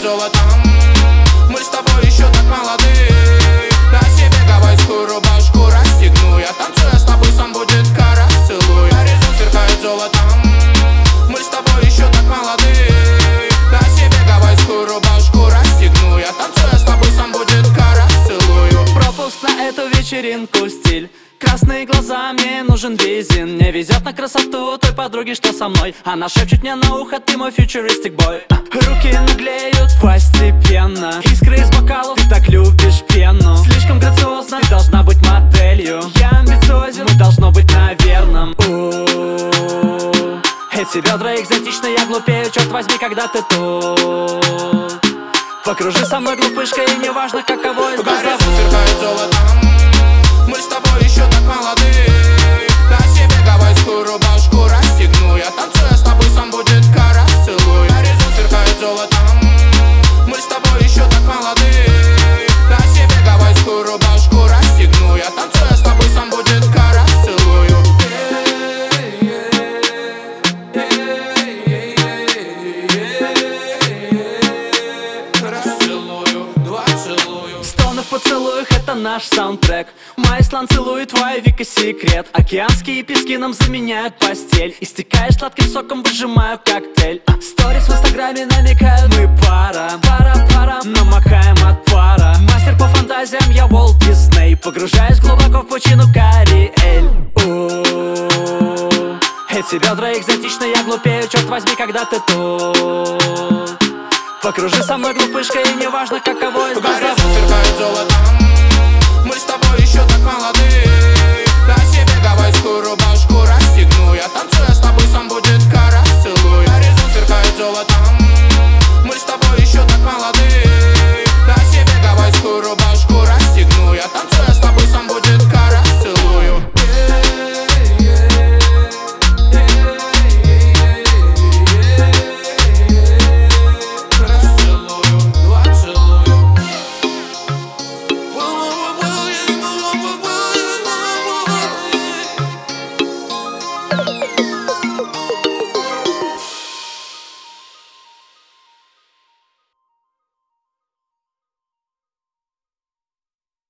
золотом. Мы с тобой еще так молоды. На себе гавайскую рубашку расстегну. Я танцую, с тобой сам будет кара. Целую, горизонт сверкает золотом. Мы с тобой еще так молоды. На себе гавайскую рубашку расстегну. Я танцую, с тобой сам будет кара. Целую. Пропуск на эту вечеринку, стиль. Красные глаза, мне нужен визин. Не везет на красоту той подруги, что со мной. Она шепчет мне на ухо: ты мой фьючеристик бой. Руки наглеют постепенно. Искры из бокалов, ты так любишь пену. Слишком грациозно, ты должна быть моделью. Я амбициозен, мы должно быть на верном. Эти бедра экзотичны, я глупею, черт возьми, когда ты тут. Покружи со мной, глупышка, и не важно, каково из нас зовут. Сверкает золотом. Мы с тобой еще так молоды. На себе гавайскую рубашку расстегну. Я танцую, с тобой сам будет кара. Целую, горизонт сверкает золотом. Мы с тобой еще так молоды. На себе гавайскую рубашку расстегну. Я танцую, с тобой сам будет кара. Целую. Расцелую, два целую. Стоны в поцелуях — это наш саундтрек. Мой Исланд целует, твой Вика секрет. Океанские пески нам заменяют постель. Истекаешь сладким соком, выжимаю коктейль. Сторис в инстаграме намекают: мы пара. Пара-пара, намокаем от пара. Мастер по фантазиям, я Уолт Дисней. Погружаюсь глубоко в пучину Кариэль. Эти бедра экзотичны, я глупею, черт возьми, когда ты тут. Покружи со мной, глупышка, и не важно, каково из нас зовут. Сверкает золотом. Мы с тобой еще так молоды.